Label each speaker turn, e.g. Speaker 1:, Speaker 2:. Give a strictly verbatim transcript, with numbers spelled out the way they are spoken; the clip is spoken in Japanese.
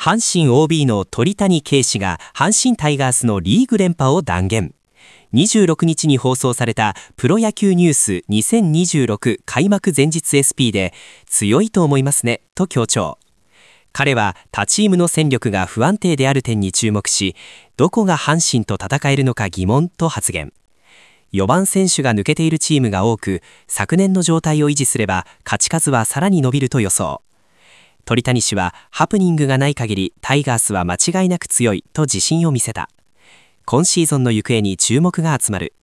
Speaker 1: 阪神 オービー の鳥谷敬氏が阪神タイガースのリーグ連覇を断言。にじゅうろくにちに放送されたプロ野球ニュースにせんにじゅうろく開幕前日 エスピー で強いと思いますねと強調。彼は他チームの戦力が不安定である点に注目し、どこが阪神と戦えるのか疑問と発言。よばん選手が抜けているチームが多く、昨年の状態を維持すれば勝ち数はさらに伸びると予想。鳥谷氏はハプニングがない限りタイガースは間違いなく強いと自信を見せた。今シーズンの行方に注目が集まる。